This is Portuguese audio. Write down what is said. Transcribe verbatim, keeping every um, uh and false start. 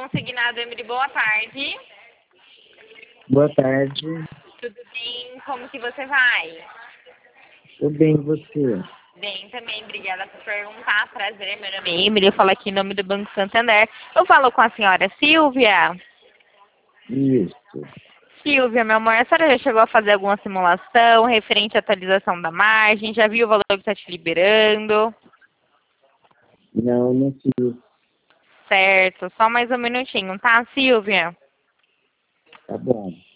consignado, Emily. Boa tarde. Boa tarde. Tudo bem? Como que você vai? Tudo bem, e você? Bem também, obrigada por perguntar. Prazer, meu nome é Emily, eu falo aqui em nome do Banco Santander. Eu falo com a senhora Silvia. Isso. Silvia, meu amor, a senhora já chegou a fazer alguma simulação referente à atualização da margem? Já viu o valor que está te liberando? Não, não fiz. Certo, só mais um minutinho, tá, Silvia? Tá bom.